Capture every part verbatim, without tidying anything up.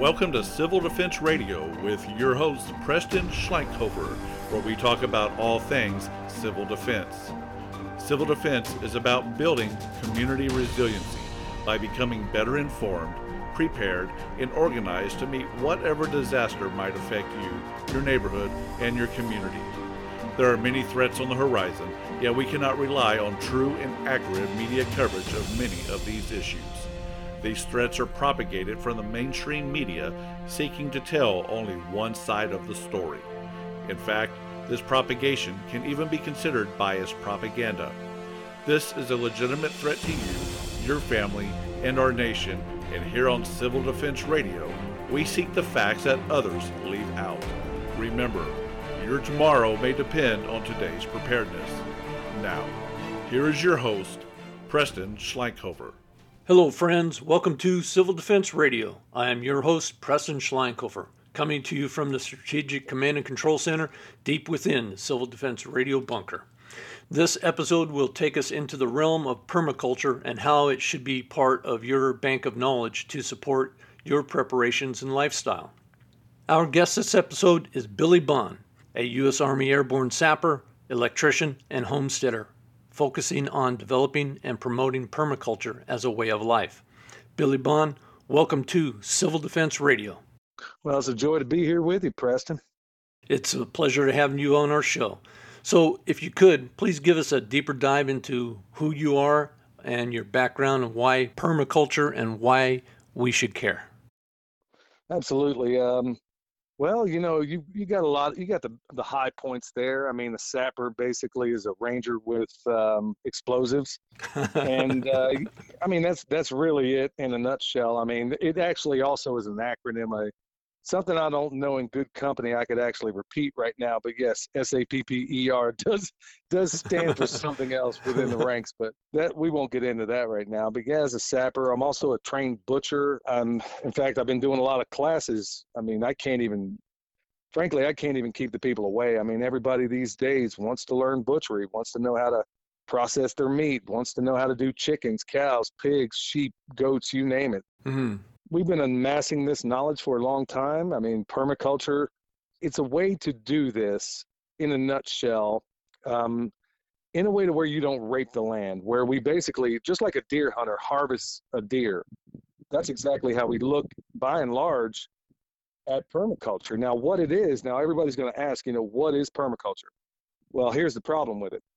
Welcome to Civil Defense Radio with your host, Preston Schleinkhofer, where we talk about all things civil defense. Civil defense is about building community resiliency by becoming better informed, prepared, and organized to meet whatever disaster might affect you, your neighborhood, and your community. There are many threats on the horizon, yet we cannot rely on true and accurate media coverage of many of these issues. These threats are propagated from the mainstream media seeking to tell only one side of the story. In fact, this propagation can even be considered biased propaganda. This is a legitimate threat to you, your family, and our nation, and here on Civil Defense Radio, we seek the facts that others leave out. Remember, your tomorrow may depend on today's preparedness. Now, here is your host, Preston Schleinkhofer. Hello, friends. Welcome to Civil Defense Radio. I am your host, Preston Schleinkhofer, coming to you from the Strategic Command and Control Center deep within the Civil Defense Radio bunker. This episode will take us into the realm of permaculture and how it should be part of your bank of knowledge to support your preparations and lifestyle. Our guest this episode is Billy Bond, a U S Army Airborne sapper, electrician, and homesteader, focusing on developing and promoting permaculture as a way of life. Billy Bond, welcome to Civil Defense Radio. Well, it's a joy to be here with you, Preston. It's a pleasure to have you on our show. So if you could, please give us a deeper dive into who you are and your background and why permaculture and why we should care. Absolutely. Um, well, you know, you, you got a lot, you got the, the high points there. I mean, the sapper basically is a ranger with um, explosives. and uh, I mean, that's, that's really it in a nutshell. I mean, it actually also is an acronym. I, Something I don't know in good company I could actually repeat right now, but yes, S A P P E R does does stand for something else within the ranks, but that we won't get into that right now. But yeah, as a sapper, I'm also a trained butcher. Um, in fact, I've been doing a lot of classes. I mean, I can't even, frankly, I can't even keep the people away. I mean, everybody these days wants to learn butchery, wants to know how to process their meat, wants to know how to do chickens, cows, pigs, sheep, goats, you name it. Mm-hmm. We've been amassing this knowledge for a long time. I mean, permaculture, it's a way to do this in a nutshell, um, in a way to where you don't rape the land, where we basically, just like a deer hunter harvests a deer, that's exactly how we look, by and large, at permaculture. Now, what it is, now everybody's going to ask, you know, what is permaculture? Well, here's the problem with it,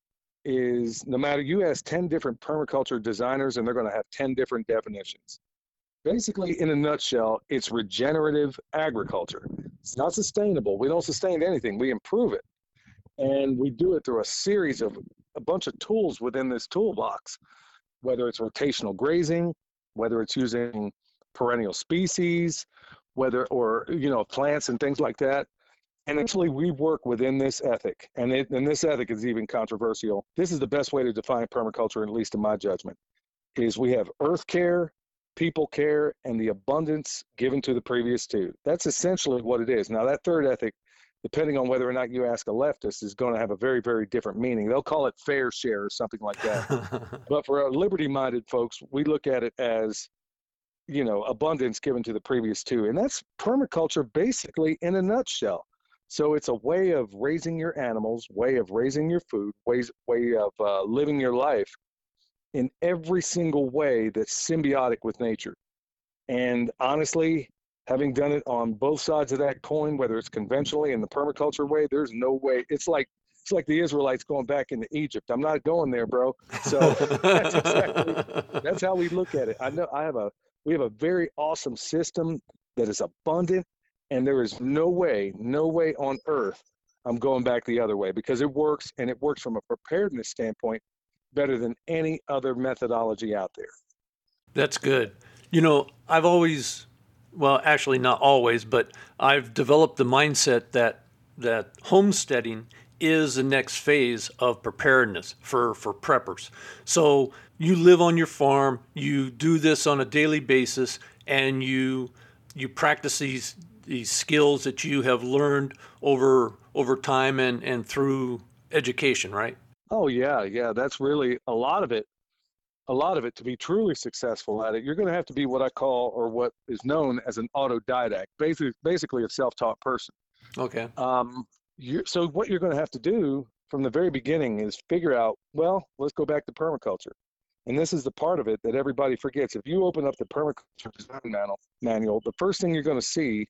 is no matter, you ask ten different permaculture designers, and they're going to have ten different definitions. Basically, in a nutshell, it's regenerative agriculture. It's not sustainable. We don't sustain anything. We improve it. And we do it through a series of a bunch of tools within this toolbox, whether it's rotational grazing, whether it's using perennial species, whether, or, you know, plants and things like that. And actually, we work within this ethic. And, it, and this ethic is even controversial. This is the best way to define permaculture, at least in my judgment, is we have earth care, people care, and the abundance given to the previous two. That's essentially what it is. Now, that third ethic, depending on whether or not you ask a leftist, is going to have a very, very different meaning. They'll call it fair share or something like that. But for our liberty-minded folks, we look at it as, you know, abundance given to the previous two. And that's permaculture basically in a nutshell. So it's a way of raising your animals, way of raising your food, ways, way of uh, living your life in every single way that's symbiotic with nature. And honestly, having done it on both sides of that coin, whether it's conventionally in the permaculture way, there's no way. It's like it's like the Israelites going back into Egypt. I'm not going there, bro. So that's exactly that's how we look at it. I know I have a we have a very awesome system that is abundant, and there is no way, no way on earth I'm going back the other way, because it works, and it works from a preparedness standpoint better than any other methodology out there. That's good. You know, I've always, well, actually not always, but I've developed the mindset that that homesteading is the next phase of preparedness for, for preppers. So you live on your farm, you do this on a daily basis, and you you practice these these skills that you have learned over over time and, and through education, right? Oh, yeah, yeah, that's really a lot of it. a lot of it, to be truly successful at it, you're going to have to be what I call, or what is known as, an autodidact, basically, basically a self-taught person. Okay. Um, you so what you're going to have to do from the very beginning is figure out, well, let's go back to permaculture. And this is the part of it that everybody forgets. If you open up the permaculture design manual, manual the first thing you're going to see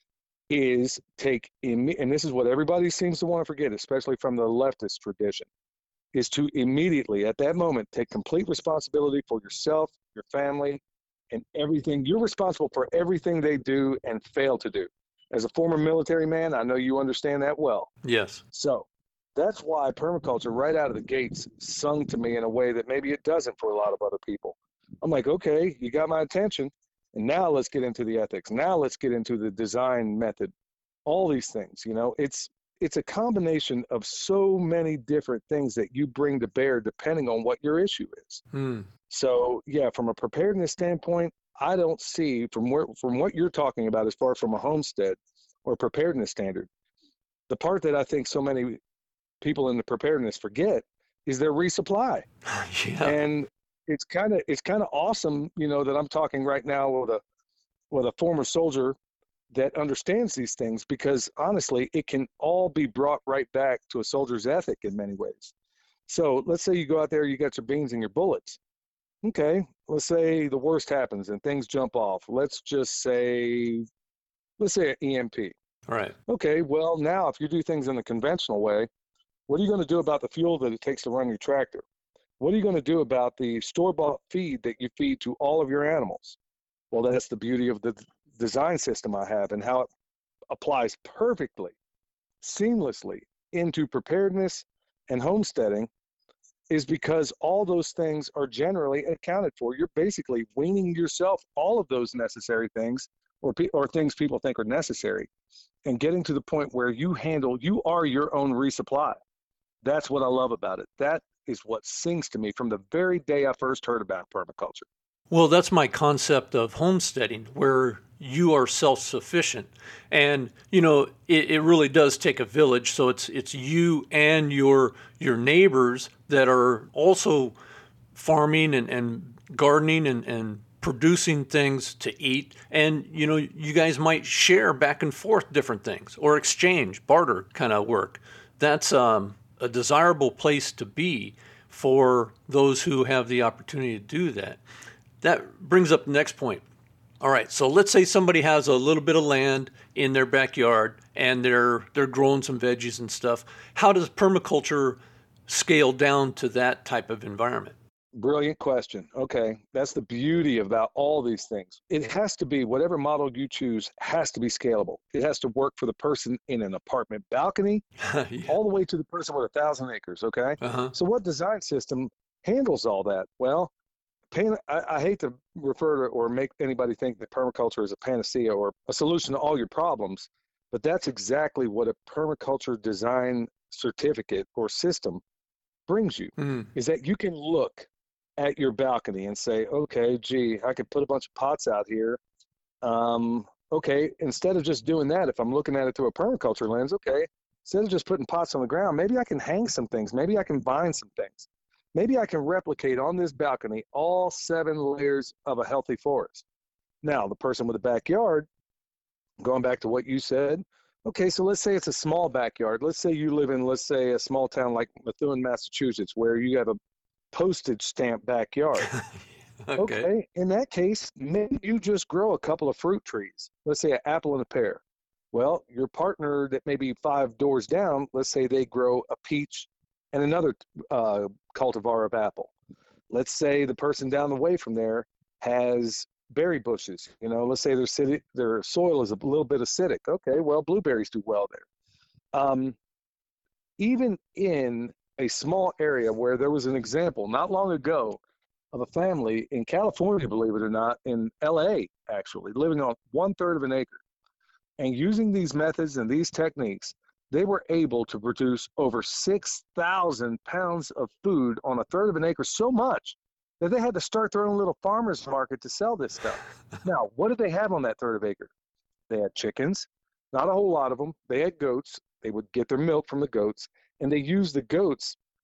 is take, and this is what everybody seems to want to forget, especially from the leftist tradition, is to immediately, at that moment, take complete responsibility for yourself, your family, and everything. You're responsible for everything they do and fail to do. As a former military man, I know you understand that well. Yes. So that's why permaculture right out of the gates sung to me in a way that maybe it doesn't for a lot of other people. I'm like, okay, you got my attention, and now let's get into the ethics. Now let's get into the design method, all these things. You know, it's it's a combination of so many different things that you bring to bear depending on what your issue is. Hmm. So yeah, from a preparedness standpoint, I don't see from where from what you're talking about as far from a homestead or preparedness standard, the part that I think so many people in the preparedness forget is their resupply. Yeah. And it's kind of it's kind of awesome, you know, that I'm talking right now with a with a former soldier that understands these things, because honestly, it can all be brought right back to a soldier's ethic in many ways. So let's say you go out there, you got your beans and your bullets. Okay, let's say the worst happens and things jump off. Let's just say, let's say an E M P. Right. Okay, well, now if you do things in the conventional way, what are you going to do about the fuel that it takes to run your tractor? What are you going to do about the store-bought feed that you feed to all of your animals? Well, that's the beauty of the design system I have, and how it applies perfectly, seamlessly into preparedness and homesteading, is because all those things are generally accounted for. You're basically weaning yourself all of those necessary things, or or things people think are necessary, and getting to the point where you handle, you are your own resupply. That's what I love about it. That is what sings to me from the very day I first heard about permaculture. Well, that's my concept of homesteading, where you are self-sufficient. And, you know, it, it really does take a village. So it's it's you and your your neighbors that are also farming and, and gardening and, and producing things to eat. And, you know, you guys might share back and forth different things, or exchange, barter kind of work. That's um, a desirable place to be for those who have the opportunity to do that. That brings up the next point. All right, so let's say somebody has a little bit of land in their backyard and they're they're growing some veggies and stuff. How does permaculture scale down to that type of environment? Brilliant question. Okay, that's the beauty about all these things. It has to be, whatever model you choose has to be scalable. It has to work for the person in an apartment balcony, Yeah. all the way to the person with a thousand acres, okay? Uh-huh. So what design system handles all that? Well, Pan, I, I hate to refer to or make anybody think that permaculture is a panacea or a solution to all your problems, but that's exactly what a permaculture design certificate or system brings you, Mm. is that you can look at your balcony and say, okay, gee, I could put a bunch of pots out here. Um, okay, instead of just doing that, if I'm looking at it through a permaculture lens, okay, instead of just putting pots on the ground, maybe I can hang some things. Maybe I can bind some things. Maybe I can replicate on this balcony all seven layers of a healthy forest. Now, the person with a backyard, going back to what you said, okay, so let's say it's a small backyard. Let's say you live in, let's say, a small town like Methuen, Massachusetts, where you have a postage stamp backyard. Okay. Okay, in that case, maybe you just grow a couple of fruit trees. Let's say an apple and a pear. Well, your partner that may be five doors down, let's say they grow a peach and another uh, cultivar of apple. Let's say the person down the way from there has berry bushes. You know, let's say their city, their soil is a little bit acidic. Okay, well, blueberries do well there. Um, even in a small area where there was an example not long ago of a family in California, believe it or not, in L A actually, living on one third of an acre. And using these methods and these techniques, they were able to produce over six thousand pounds of food on a third of an acre, so much that they had to start their own little farmer's market to sell this stuff. Now, what did they have on that third of acre? They had chickens, not a whole lot of them. They had goats. They would get their milk from the goats, and they used the goats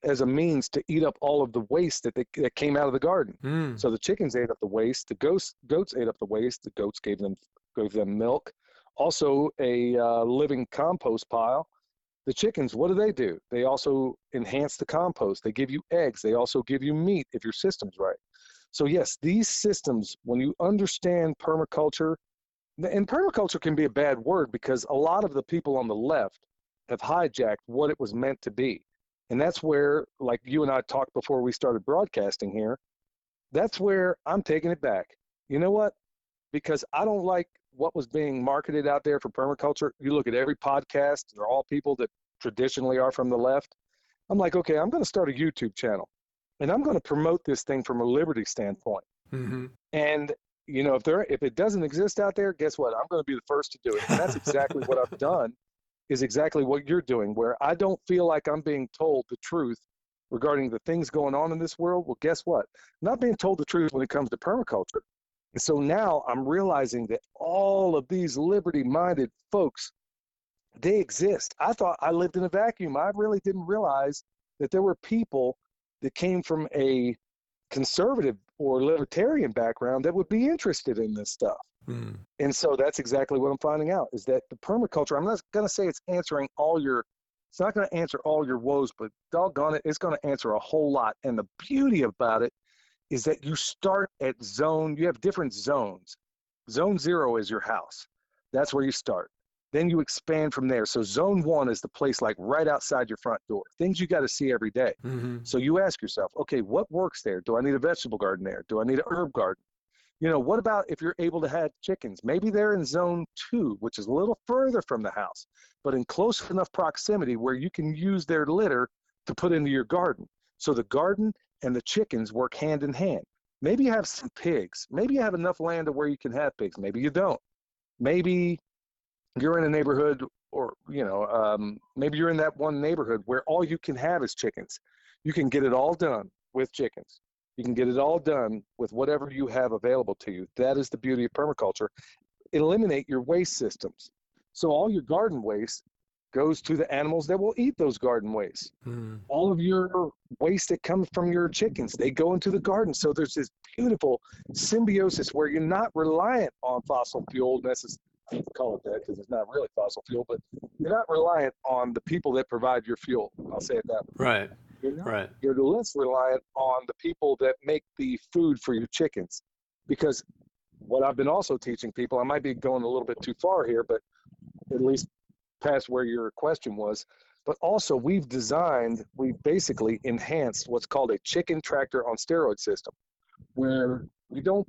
as a means to eat up all of the waste that they, that came out of the garden. Mm. So the chickens ate up the waste, the goats goats ate up the waste, the goats gave them gave them milk, also a uh, living compost pile. The chickens, what do they do? They also enhance the compost. They give you eggs. They also give you meat if your system's right. So yes, these systems, when you understand permaculture, and permaculture can be a bad word because a lot of the people on the left have hijacked what it was meant to be. And that's where, like you and I talked before we started broadcasting here, that's where I'm taking it back. You know what? Because I don't like what was being marketed out there for permaculture. You look at every podcast, they're all people that traditionally are from the left. I'm like, okay, I'm going to start a YouTube channel and I'm going to promote this thing from a liberty standpoint. Mm-hmm. And, you know, if there, if it doesn't exist out there, guess what? I'm going to be the first to do it. And that's exactly what I've done, is exactly what you're doing, where I don't feel like I'm being told the truth regarding the things going on in this world. Well, guess what? I'm not being told the truth when it comes to permaculture. And so now I'm realizing that all of these liberty-minded folks, they exist. I thought I lived in a vacuum. I really didn't realize that there were people that came from a conservative or libertarian background that would be interested in this stuff. Mm. And so that's exactly what I'm finding out, is that the permaculture, I'm not going to say it's answering all your, it's not going to answer all your woes, but doggone it, it's going to answer a whole lot. And the beauty about it is that you start at zone, you have different zones. Zone zero is your house. That's where you start. Then you expand from there. So zone one is the place like right outside your front door, things you got to see every day. Mm-hmm. So you ask yourself, okay, what works there? Do I need a vegetable garden there? Do I need a herb garden? You know, what about if you're able to have chickens? Maybe they're in zone two, which is a little further from the house, but in close enough proximity where you can use their litter to put into your garden. So the garden and the chickens work hand in hand. Maybe you have some pigs. Maybe you have enough land to where you can have pigs. Maybe you don't. Maybe you're in a neighborhood, or, you know, um, maybe you're in that one neighborhood where all you can have is chickens. You can get it all done with chickens. You can get it all done with whatever you have available to you. That is the beauty of permaculture. Eliminate your waste systems. So all your garden waste goes to the animals that will eat those garden wastes. Mm. All of your waste that comes from your chickens, they go into the garden. So there's this beautiful symbiosis where you're not reliant on fossil fuel necessarily. I hate to call it that because it's not really fossil fuel, but you're not reliant on the people that provide your fuel. I'll say it that way. Right. You're not, right. You're less reliant on the people that make the food for your chickens. Because what I've been also teaching people, I might be going a little bit too far here, but at least past where your question was, but also we've designed, we've basically enhanced what's called a chicken tractor on steroid system, where we don't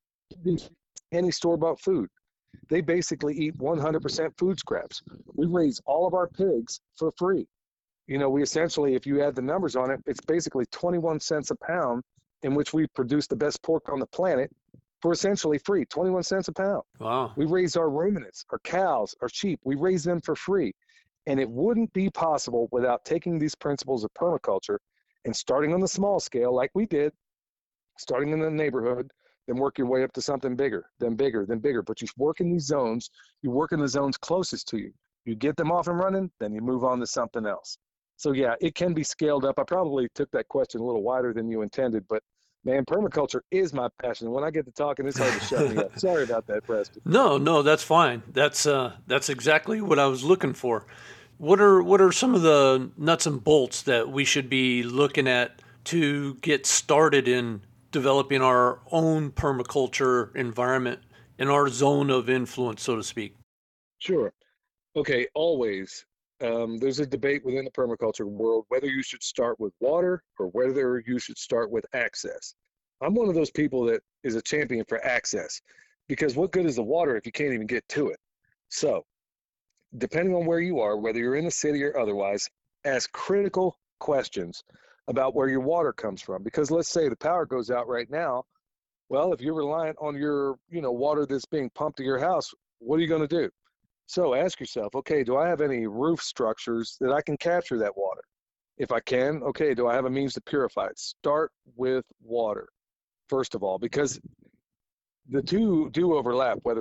use any store-bought food. They basically eat one hundred percent food scraps. We raise all of our pigs for free. You know, we essentially, if you add the numbers on it, it's basically twenty-one cents a pound, in which we produce the best pork on the planet for essentially free, twenty-one cents a pound. Wow. We raise our ruminants, our cows, our sheep, we raise them for free. And it wouldn't be possible without taking these principles of permaculture and starting on the small scale like we did, starting in the neighborhood, then work your way up to something bigger, then bigger, then bigger. But you work in these zones, you work in the zones closest to you. You get them off and running, then you move on to something else. So yeah, it can be scaled up. I probably took that question a little wider than you intended, but man, permaculture is my passion. When I get to talking, it's hard to shut me up. Sorry about that, Preston. No, no, that's fine. That's uh, that's exactly what I was looking for. What are what are some of the nuts and bolts that we should be looking at to get started in developing our own permaculture environment in our zone of influence, so to speak? Sure. Okay, always. Um, there's a debate within the permaculture world whether you should start with water or whether you should start with access. I'm one of those people that is a champion for access, because what good is the water if you can't even get to it? So, depending on where you are, whether you're in the city or otherwise, ask critical questions about where your water comes from. Because let's say the power goes out right now. Well, if you're reliant on your, you know, water that's being pumped to your house, what are you going to do? So ask yourself, okay, do I have any roof structures that I can capture that water? If I can, okay, do I have a means to purify it? Start with water, first of all, because the two do overlap, whether it's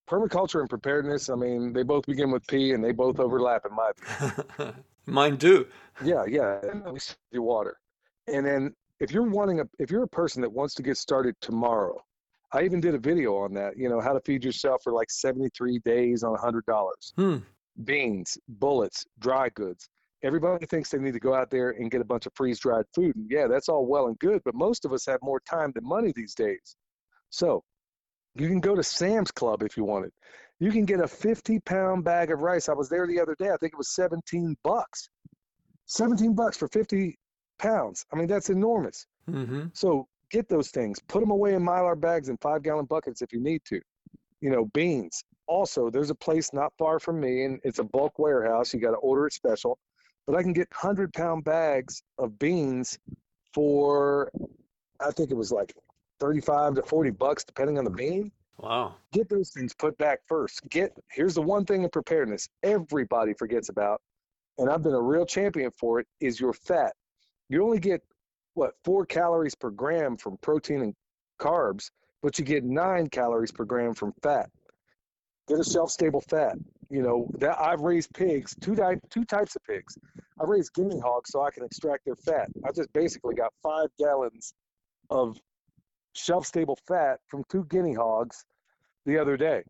permaculture and preparedness, I mean, they both begin with P and they both overlap in my opinion. Mine do. Yeah, yeah. And we save your water. And then if you're wanting a if you're a person that wants to get started tomorrow, I even did a video on that, you know, how to feed yourself for like seventy-three days on one hundred dollars. Hmm. Beans, bullets, dry goods. Everybody thinks they need to go out there and get a bunch of freeze-dried food. And yeah, that's all well and good, but most of us have more time than money these days. So you can go to Sam's Club if you wanted. You can get a fifty pound bag of rice. I was there the other day. I think it was seventeen bucks. seventeen bucks for fifty pounds. I mean, that's enormous. Mm-hmm. So get those things. Put them away in Mylar bags and five gallon buckets if you need to. You know, beans. Also, there's a place not far from me, and it's a bulk warehouse. You got to order it special. But I can get one hundred pound bags of beans for, I think it was like thirty-five to forty bucks, depending on the bean. Wow. Get those things put back first. Get, here's the one thing in preparedness everybody forgets about, and I've been a real champion for it, is your fat. You only get, what, four calories per gram from protein and carbs, but you get nine calories per gram from fat. Get a shelf-stable fat. You know, that I've raised pigs, two, di- two types of pigs. I've raised guinea hogs so I can extract their fat. I just basically got five gallons of shelf-stable fat from two guinea hogs the other day,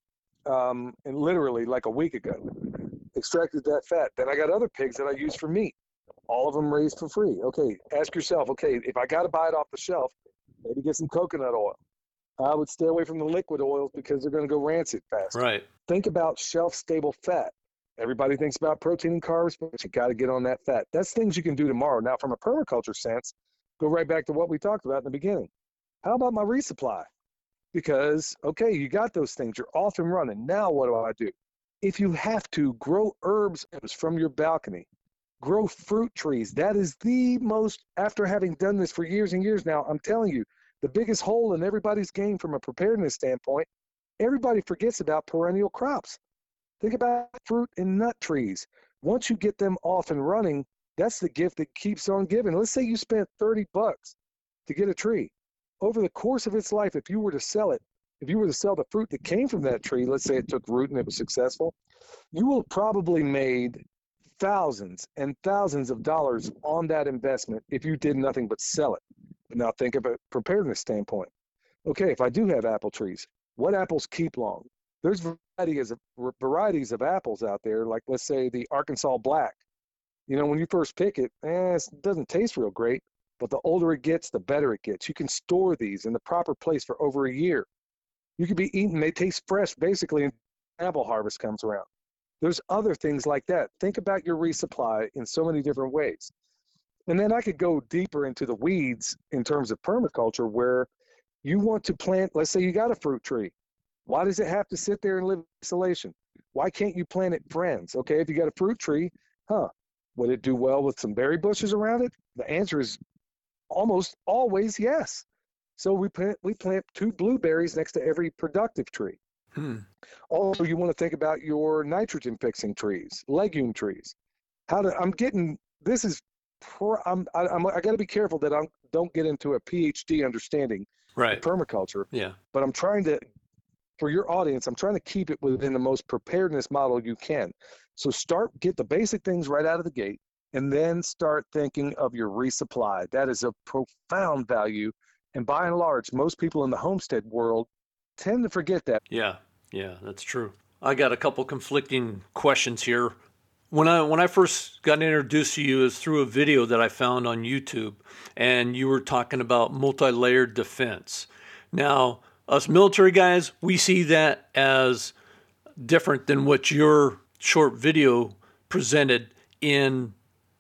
um, and literally like a week ago. Extracted that fat. Then I got other pigs that I use for meat. All of them raised for free. Okay, ask yourself, okay, if I got to buy it off the shelf, maybe get some coconut oil. I would stay away from the liquid oils because they're going to go rancid fast. Right. Think about shelf-stable fat. Everybody thinks about protein and carbs, but you got to get on that fat. That's things you can do tomorrow. Now, from a permaculture sense, go right back to what we talked about in the beginning. How about my resupply? Because, okay, you got those things. You're off and running. Now what do I do? If you have to, grow herbs from your balcony. Grow fruit trees. That is the most, after having done this for years and years now, I'm telling you, the biggest hole in everybody's game from a preparedness standpoint, everybody forgets about perennial crops. Think about fruit and nut trees. Once you get them off and running, that's the gift that keeps on giving. Let's say you spent thirty bucks to get a tree. Over the course of its life, if you were to sell it, if you were to sell the fruit that came from that tree, let's say it took root and it was successful, you will probably made thousands and thousands of dollars on that investment if you did nothing but sell it. Now think of a preparedness standpoint. Okay, if I do have apple trees, what apples keep long? There's varieties of, varieties of apples out there, like let's say the Arkansas Black. You know, when you first pick it, eh, it doesn't taste real great, but the older it gets, the better it gets. You can store these in the proper place for over a year. You could be eating, they taste fresh basically until apple harvest comes around. There's other things like that. Think about your resupply in so many different ways. And then I could go deeper into the weeds in terms of permaculture where you want to plant, let's say you got a fruit tree. Why does it have to sit there and live in isolation? Why can't you plant it friends? Okay, if you got a fruit tree, huh, would it do well with some berry bushes around it? The answer is almost always yes. So we plant, we plant two blueberries next to every productive tree. Hmm. Also, you want to think about your nitrogen fixing trees, legume trees. How to, I'm getting, this is, I'm, I, I'm, I got to be careful that I don't get into a P H D understanding Right. of permaculture. Yeah. But I'm trying to, for your audience, I'm trying to keep it within the most preparedness model you can. So start, get the basic things right out of the gate, and then start thinking of your resupply. That is of profound value. And by and large, most people in the homestead world tend to forget that. Yeah. Yeah, that's true. I got a couple conflicting questions here. When I when I first got introduced to you is through a video that I found on YouTube, and you were talking about multi-layered defense. Now, us military guys, we see that as different than what your short video presented in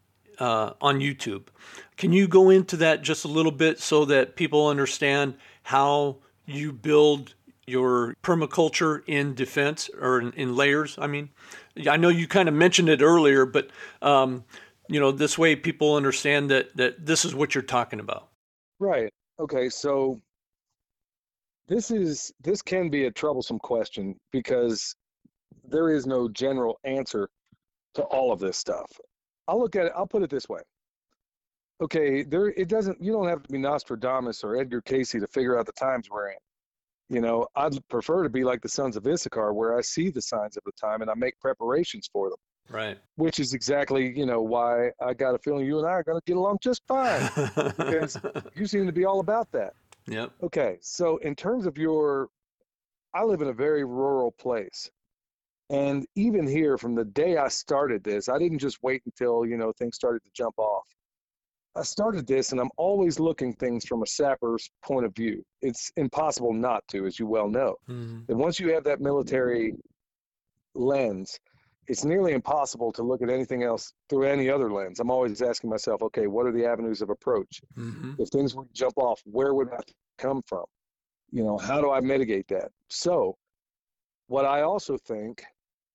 uh, on YouTube. Can you go into that just a little bit so that people understand how you build your permaculture in defense or in, in layers? I mean, I know you kind of mentioned it earlier, but um, you know, this way people understand that that this is what you're talking about. Right. Okay. So this is this can be a troublesome question because there is no general answer to all of this stuff. I'll look at it. I'll put it this way. Okay, there it doesn't. You don't have to be Nostradamus or Edgar Casey to figure out the times we're in. You know, I'd prefer to be like the sons of Issachar, where I see the signs of the time and I make preparations for them. Right. Which is exactly, you know, why I got a feeling you and I are going to get along just fine, because you seem to be all about that. Yep. Okay, so in terms of your, I live in a very rural place. And even here, from the day I started this, I didn't just wait until, you know, things started to jump off. I started this, and I'm always looking things from a sapper's point of view. It's impossible not to, as you well know. Mm-hmm. And once you have that military lens, it's nearly impossible to look at anything else through any other lens. I'm always asking myself, okay, what are the avenues of approach? Mm-hmm. If things would jump off, where would that come from? You know, how do I mitigate that? So what I also think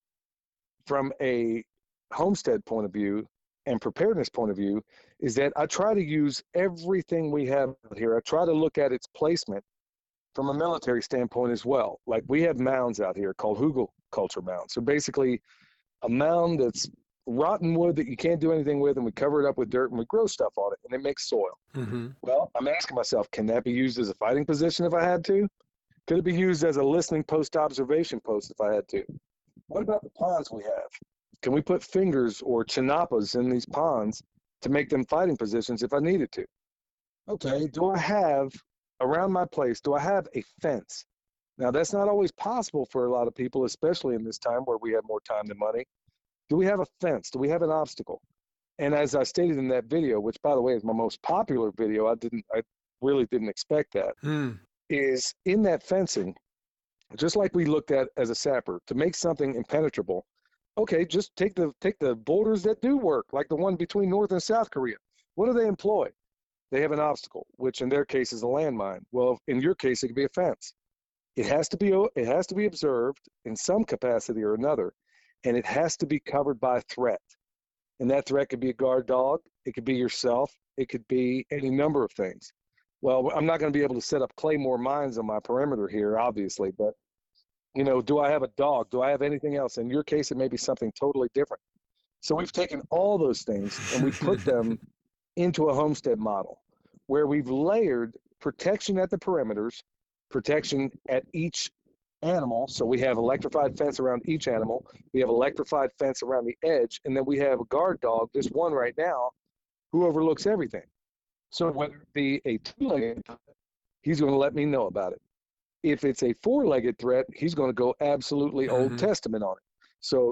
from a homestead point of view and preparedness point of view is that I try to use everything we have here. I try to look at its placement from a military standpoint as well. Like we have mounds out here called hugel culture mounds. So basically a mound that's rotten wood that you can't do anything with, and we cover it up with dirt and we grow stuff on it, and it makes soil. Mm-hmm. Well, I'm asking myself, can that be used as a fighting position if I had to? Could it be used as a listening post, observation post if I had to? What about the ponds we have? Can we put fingers or chinapas in these ponds to make them fighting positions if I needed to? Okay, do I have, around my place, do I have a fence? Now, that's not always possible for a lot of people, especially in this time where we have more time than money. Do we have a fence? Do we have an obstacle? And as I stated in that video, which, by the way, is my most popular video, I didn't, I really didn't expect that, Mm. is in that fencing, just like we looked at as a sapper, to make something impenetrable. Okay, just take the take the borders that do work, like the one between North and South Korea. What do they employ? They have an obstacle, which in their case is a landmine. Well, in your case, it could be a fence. It has to be it has to be observed in some capacity or another, and it has to be covered by a threat. And that threat could be a guard dog. It could be yourself. It could be any number of things. Well, I'm not going to be able to set up claymore mines on my perimeter here, obviously, but, you know, do I have a dog? Do I have anything else? In your case, it may be something totally different. So we've taken all those things and we put them into a homestead model where we've layered protection at the perimeters, protection at each animal. So we have electrified fence around each animal. We have electrified fence around the edge. And then we have a guard dog, this one right now, who overlooks everything. So whether it be a two-legged threat, he's going to let me know about it. If it's a four-legged threat, he's going to go absolutely Mm-hmm. Old Testament on it. So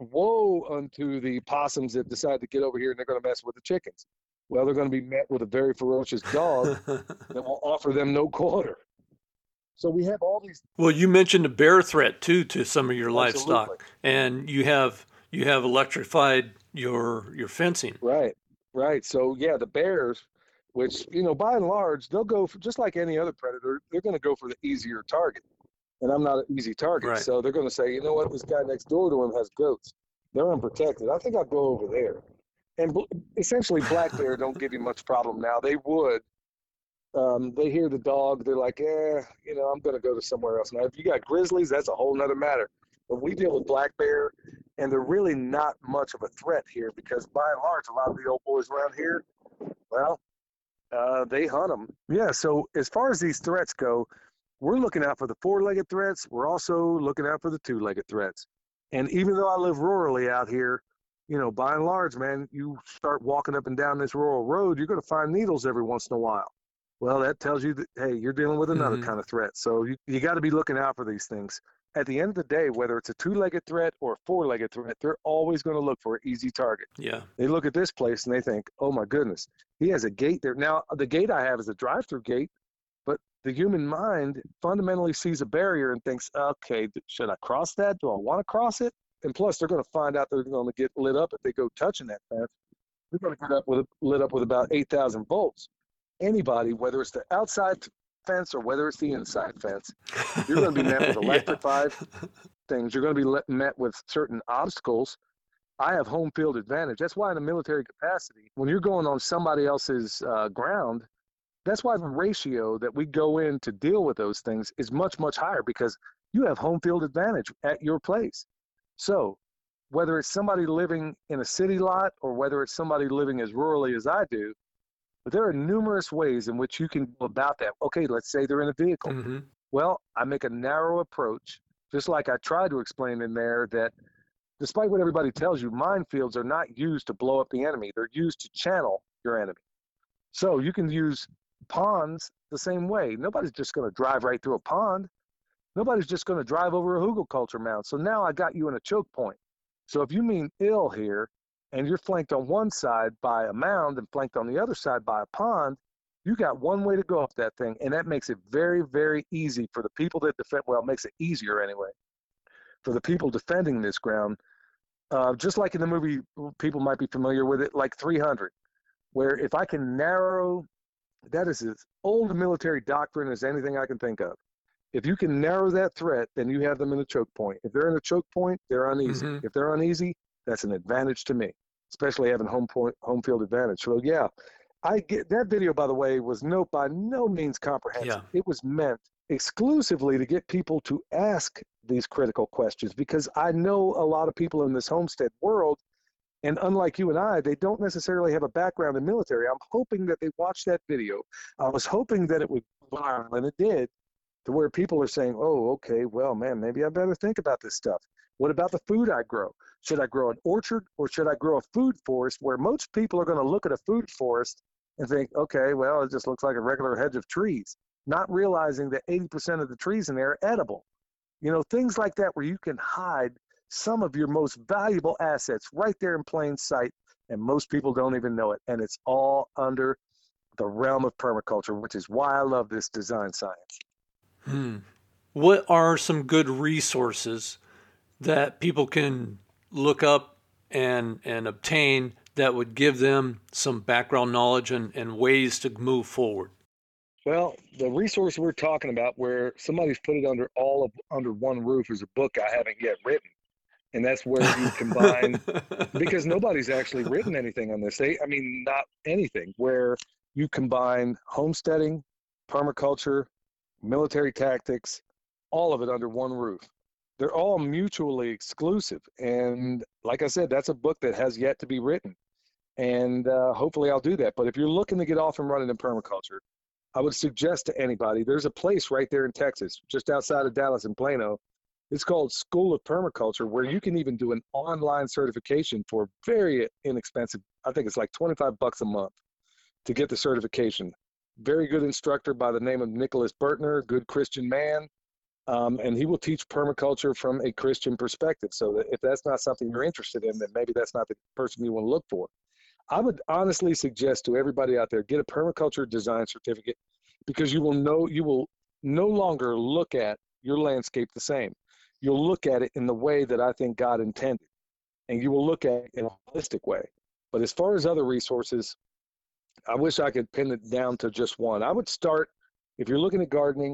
woe unto the possums that decide to get over here and they're going to mess with the chickens. Well, they're going to be met with a very ferocious dog that will offer them no quarter. So we have all these. Well, you mentioned a bear threat too to some of your Absolutely. livestock, and you have you have electrified your your fencing. Right, right. So yeah, the bears, which, you know, by and large, they'll go for, just like any other predator, they're going to go for the easier target. And I'm not an easy target. Right. So they're going to say, you know what, this guy next door to him has goats. They're unprotected. I think I'll go over there. And bl- essentially, black bear don't give you much problem now. They would. Um, they hear the dog. They're like, eh, you know, I'm going to go to somewhere else. Now, if you got grizzlies, that's a whole nother matter. But we deal with black bear, and they're really not much of a threat here because, by and large, a lot of the old boys around here, well, uh, they hunt them. Yeah, so as far as these threats go, we're looking out for the four-legged threats. We're also looking out for the two-legged threats. And even though I live rurally out here, you know, by and large, man, you start walking up and down this rural road, you're going to find needles every once in a while. Well, that tells you that, hey, you're dealing with another Mhm. kind of threat. So you, you got to be looking out for these things. At the end of the day, whether it's a two-legged threat or a four-legged threat, they're always going to look for an easy target. Yeah. They look at this place and they think, oh, my goodness, he has a gate there. Now, the gate I have is a drive-through gate, but the human mind fundamentally sees a barrier and thinks, okay, should I cross that? Do I want to cross it? And plus, they're going to find out they're going to get lit up if they go touching that fence. They're going to get up with lit up with about eight thousand volts. Anybody, whether it's the outside fence or whether it's the inside fence, you're going to be met with Yeah. electrified things. You're going to be let, met with certain obstacles. I have home field advantage. That's why in a military capacity, when you're going on somebody else's uh, ground, that's why the ratio that we go in to deal with those things is much, much higher because you have home field advantage at your place. So whether it's somebody living in a city lot or whether it's somebody living as rurally as I do, but there are numerous ways in which you can go about that. Okay, let's say they're in a vehicle. Mhm. Well, I make a narrow approach, just like I tried to explain in there that despite what everybody tells you, minefields are not used to blow up the enemy. They're used to channel your enemy. So you can use ponds the same way. Nobody's just going to drive right through a pond. Nobody's just going to drive over a hugelkultur mound. So now I got you in a choke point. So if you mean ill here and you're flanked on one side by a mound and flanked on the other side by a pond, you got one way to go up that thing. And that makes it very, very easy for the people that defend. Well, it makes it easier anyway for the people defending this ground. Uh, just like in the movie, people might be familiar with it, like three hundred, where if I can narrow, that is as old a military doctrine as anything I can think of. If you can narrow that threat, then you have them in a choke point. If they're in a choke point, they're uneasy. Mm-hmm. If they're uneasy, that's an advantage to me, especially having home point, home field advantage. So yeah, I get that video, by the way, was no by no means comprehensive. Yeah. It was meant exclusively to get people to ask these critical questions, because I know a lot of people in this homestead world, and unlike you and I, they don't necessarily have a background in military. I'm hoping that they watched that video. I was hoping that it would viral, and it did, to where people are saying, oh, okay, well, man, maybe I better think about this stuff. What about the food I grow? Should I grow an orchard, or should I grow a food forest, where most people are going to look at a food forest and think, okay, well, it just looks like a regular hedge of trees, not realizing that eighty percent of the trees in there are edible. You know, things like that, where you can hide some of your most valuable assets right there in plain sight, and most people don't even know it. And it's all under the realm of permaculture, which is why I love this design science. Hmm. What are some good resources that people can look up and and obtain that would give them some background knowledge and, and ways to move forward? Well, the resource we're talking about, where somebody's put it under all of under one roof, is a book I haven't yet written. And that's where you combine, because nobody's actually written anything on this. They, I mean, not anything, where you combine homesteading, permaculture, military tactics, all of it under one roof. They're all mutually exclusive. And like I said, that's a book that has yet to be written. And uh, hopefully I'll do that. But if you're looking to get off and running in permaculture, I would suggest to anybody, there's a place right there in Texas, just outside of Dallas and Plano. It's called School of Permaculture, where you can even do an online certification for very inexpensive. I think it's like twenty-five bucks a month to get the certification. Very good instructor by the name of Nicholas Bertner, good Christian man. Um, and he will teach permaculture from a Christian perspective. So that if that's not something you're interested in, then maybe that's not the person you want to look for. I would honestly suggest to everybody out there, get a permaculture design certificate, because you will know, you will no longer look at your landscape the same. You'll look at it in the way that I think God intended, and you will look at it in a holistic way. But as far as other resources, I wish I could pin it down to just one. I would start, if you're looking at gardening,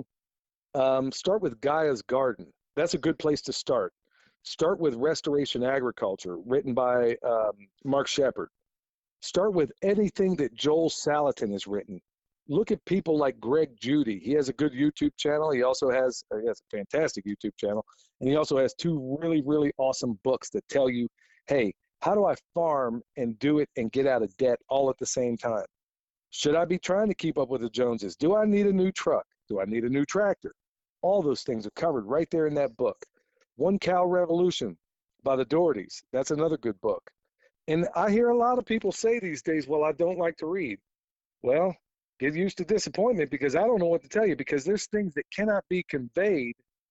um, start with Gaia's Garden. That's a good place to start. Start with Restoration Agriculture, written by um, Mark Shepard. Start with anything that Joel Salatin has written. Look at people like Greg Judy. He has a good YouTube channel. He also has, uh, he has a fantastic YouTube channel. And he also has two really, really awesome books that tell you, hey, how do I farm and do it and get out of debt all at the same time? Should I be trying to keep up with the Joneses? Do I need a new truck? Do I need a new tractor? All those things are covered right there in that book. One Cow Revolution by the Dohertys. That's another good book. And I hear a lot of people say these days, well, I don't like to read. Well, get used to disappointment, because I don't know what to tell you, because there's things that cannot be conveyed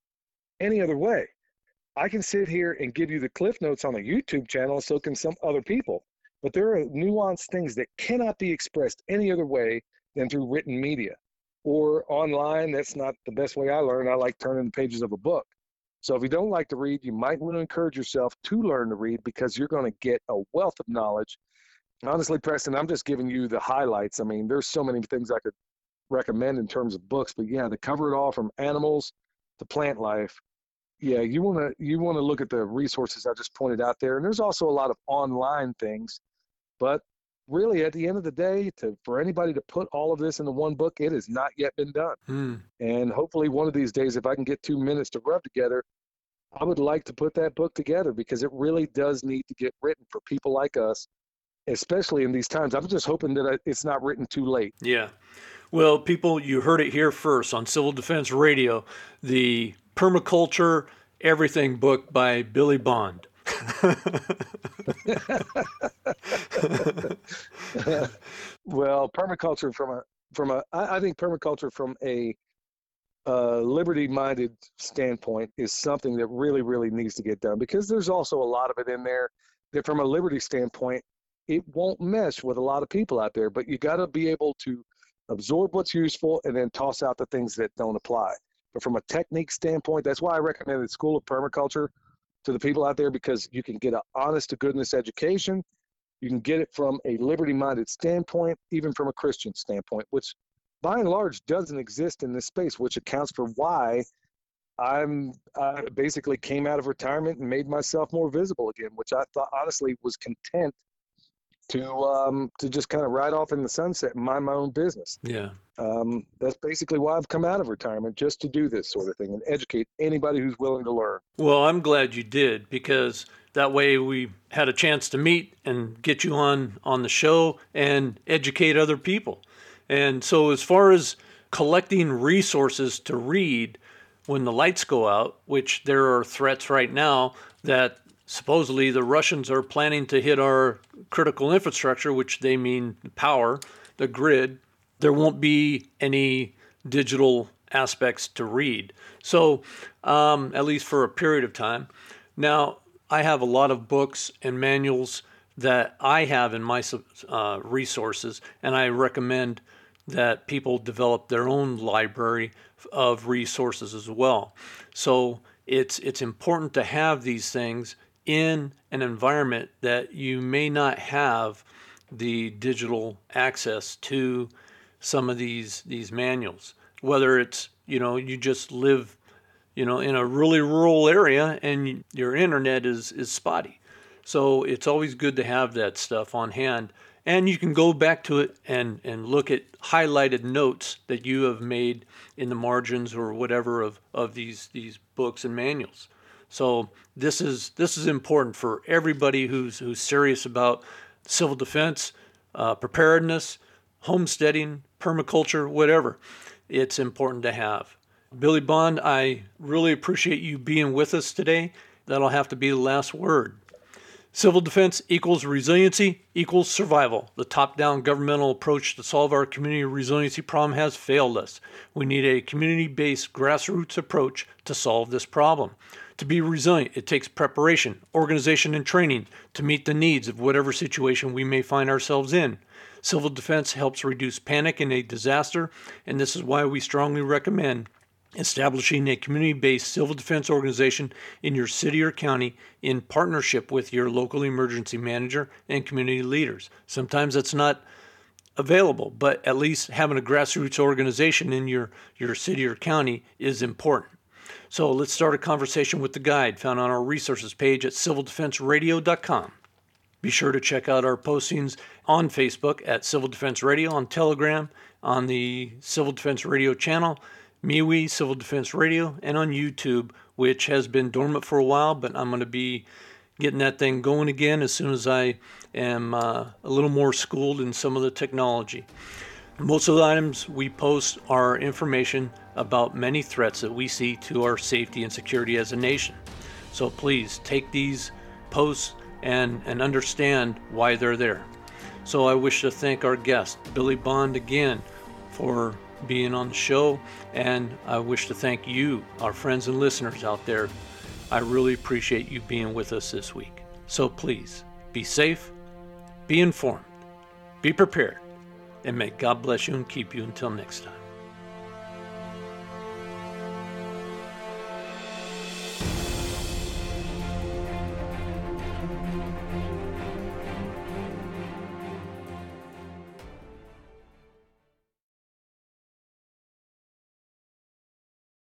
any other way. I can sit here and give you the cliff notes on a YouTube channel, so can some other people, but there are nuanced things that cannot be expressed any other way than through written media or online. That's not the best way I learn. I like turning the pages of a book. So if you don't like to read, you might want to encourage yourself to learn to read, because you're going to get a wealth of knowledge. Honestly, Preston, I'm just giving you the highlights. I mean, there's so many things I could recommend in terms of books, but yeah, to cover it all from animals to plant life. Yeah, you want to you want to look at the resources I just pointed out there. And there's also a lot of online things, but really at the end of the day, to for anybody to put all of this into one book, it has not yet been done. Hmm. And hopefully one of these days, if I can get two minutes to rub together, I would like to put that book together, because it really does need to get written for people like us, especially in these times. I'm just hoping that it's not written too late. Yeah. Well, people, you heard it here first on Civil Defense Radio, the Permaculture Everything book by Billy Bond. Well, permaculture from a from a I, I think permaculture from a uh, liberty-minded standpoint is something that really, really needs to get done, because there's also a lot of it in there that from a liberty standpoint, it won't mesh with a lot of people out there, but you got to be able to absorb what's useful and then toss out the things that don't apply. But from a technique standpoint, that's why I recommend the School of Permaculture to the people out there, because you can get an honest to goodness education. You can get it from a liberty-minded standpoint, even from a Christian standpoint, which by and large doesn't exist in this space, which accounts for why I'm I basically came out of retirement and made myself more visible again, which I thought honestly was content to um, to just kind of ride off in the sunset and mind my own business. Yeah. Um, that's basically why I've come out of retirement, just to do this sort of thing and educate anybody who's willing to learn. Well, I'm glad you did, because that way we had a chance to meet and get you on, on the show and educate other people. And so as far as collecting resources to read when the lights go out, which there are threats right now that supposedly the Russians are planning to hit our critical infrastructure, which they mean power, the grid, there won't be any digital aspects to read. So um, at least for a period of time. Now, I have a lot of books and manuals that I have in my uh, resources, and I recommend that people develop their own library of resources as well. So it's it's important to have these things in an environment that you may not have the digital access to some of these these manuals. Whether it's, you know, you just live, you know, in a really rural area and your internet is is spotty. So it's always good to have that stuff on hand. And you can go back to it and, and look at highlighted notes that you have made in the margins or whatever of, of these, these books and manuals. So this is this is important for everybody who's who's serious about civil defense, uh, preparedness, homesteading, permaculture, whatever. It's important to have. Billy Bond, I really appreciate you being with us today. That'll have to be the last word. Civil defense equals resiliency equals survival. The top-down governmental approach to solve our community resiliency problem has failed us. We need a community-based grassroots approach to solve this problem. To be resilient, it takes preparation, organization, and training to meet the needs of whatever situation we may find ourselves in. Civil defense helps reduce panic in a disaster, and this is why we strongly recommend establishing a community-based civil defense organization in your city or county in partnership with your local emergency manager and community leaders. Sometimes that's not available, but at least having a grassroots organization in your, your city or county is important. So let's start a conversation with the guide found on our resources page at civil defense radio dot com. Be sure to check out our postings on Facebook at Civil Defense Radio, on Telegram, on the Civil Defense Radio channel, MeWe, Civil Defense Radio, and on YouTube, which has been dormant for a while, but I'm going to be getting that thing going again as soon as I am uh, a little more schooled in some of the technology. Most of the items we post are information about many threats that we see to our safety and security as a nation. So please take these posts and, and understand why they're there. So I wish to thank our guest, Billy Bond, again for being on the show, and I wish to thank you, our friends and listeners out there. I really appreciate you being with us this week. So please, be safe, be informed, be prepared, and may God bless you and keep you until next time.